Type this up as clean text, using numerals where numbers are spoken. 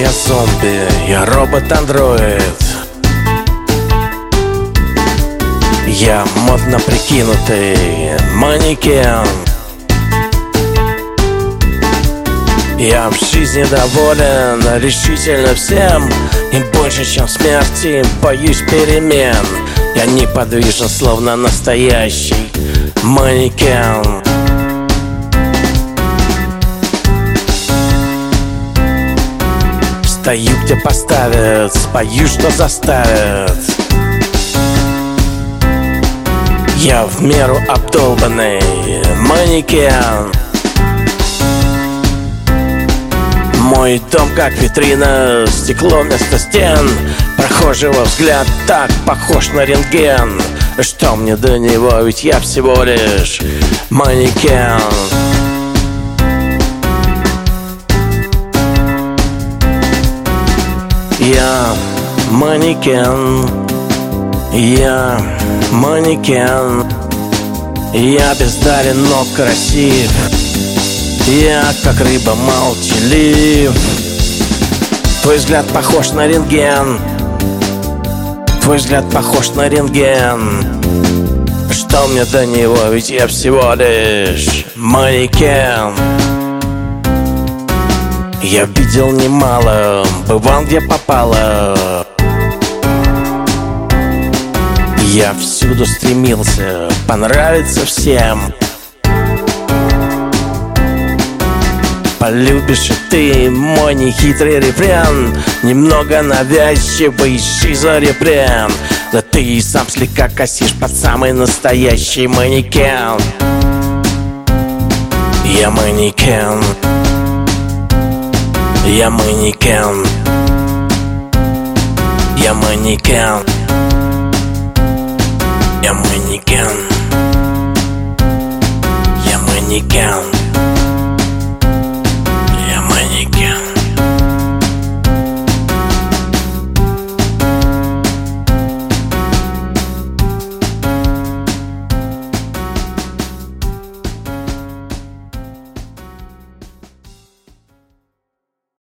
я зомби, я робот-андроид. Я модно прикинутый манекен. Я в жизни доволен решительно всем, и больше, чем смерти, боюсь перемен. Я неподвижен, словно настоящий манекен. Стою, где поставят, спою, что заставят. Я в меру обдолбанный манекен. Мой дом как витрина, стекло вместо стен. Прохожего взгляд так похож на рентген. Что мне до него, ведь я всего лишь манекен. Я манекен. Я манекен. Я бездарен, но красив. Я как рыба молчалив. Твой взгляд похож на рентген. Твой взгляд похож на рентген. Что мне до него, ведь я всего лишь манекен. Я видел немало, бывал где попало. Я всюду стремился понравиться всем. Полюбишь и ты мой нехитрый рефрен, немного навязчивый шизорефрен. Да ты и сам слегка косишь под самый настоящий манекен. Я манекен. Я манекен. Я манекен. Я манекен. Я манекен.